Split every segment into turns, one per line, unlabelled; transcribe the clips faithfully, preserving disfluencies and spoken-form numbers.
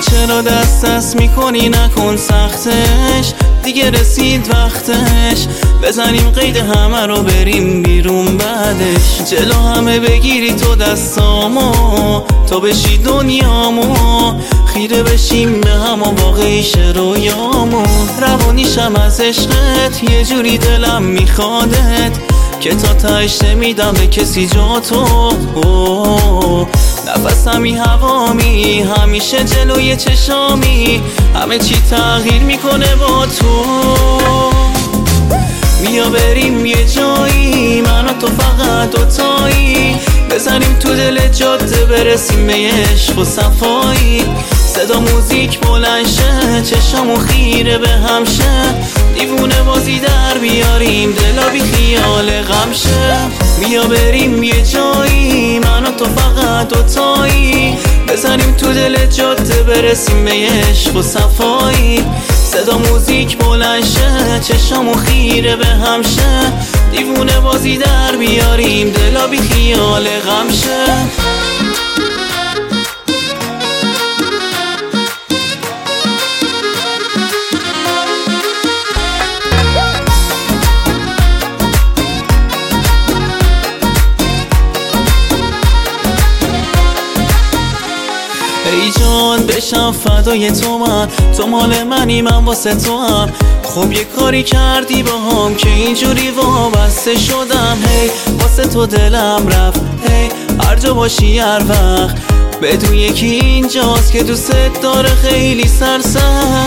چرا دست دست میکنی نکن سختش، دیگه رسید وقتش بزنیم قید همه رو بریم بیرون بعدش. جلو همه بگیری تو دستامو، تو بشی دنیامو، خیره بشیم به هم و واقعیش رویامو. روانیشم از عشقت یه جوری دلم میخوادت که تا تهش نمیدم به کسی جا تو. نفسمی هوامی همیشه جلوی چشامی، همه چی تغییر میکنه با تو. بیا بریم یه جایی من و تو فقط دوتایی، بزنیم تو دل جاده برسیم به عشق و صفایی. صدا موزیک بلند شه چشامو خیره به هم شه، دیوونه بازی در بیاریم دلا بی خیال غم شه. بیا بریم یه جایی من و تو فقط دوتایی، بزنیم تو دل جاده برسیم به عشق و صفایی. صدا موزیک بلند شه چشامو خیره به هم شه، دیوونه بازی در بیاریم دلا بی خیال غم شه. ای جان بشم فدای تو، من تو مال منی من واسه تو هم. خب یه کاری کردی با هم که اینجوری وابسته شدم. هی واسه تو دلم رفت، هی هر جا باشی هر وقت بدون یکی اینجاست که دوست داره خیلی سرسخت.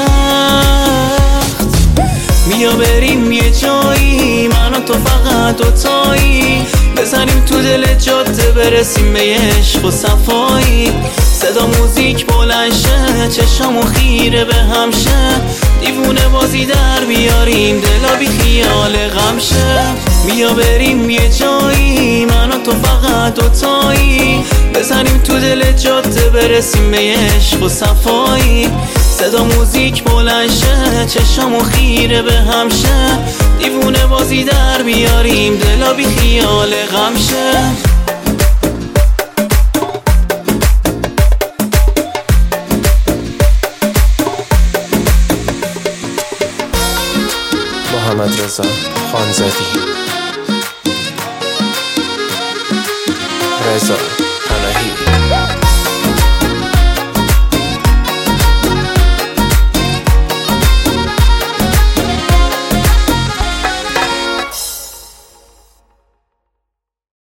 بیا بریم یه جایی من و تو فقط دوتایی، بزنیم تو دل جاده برسیم به عشق و صفایی. صدا موزیک بلند شه چشامو خیره به هم شه، دیوونه بازی در بیاریم دلا بی خیال غم شه. بیا بریم یه جایی من و تو فقط دوتایی، بزنیم تو دل جاده برسیم به عشق و صفایی. صدا موزیک بلند شه چشامو خیره به هم شه، دیوونه بازی در بیاریم دلا بی خیال غم شه.
محمد رضا خانزادی. رضا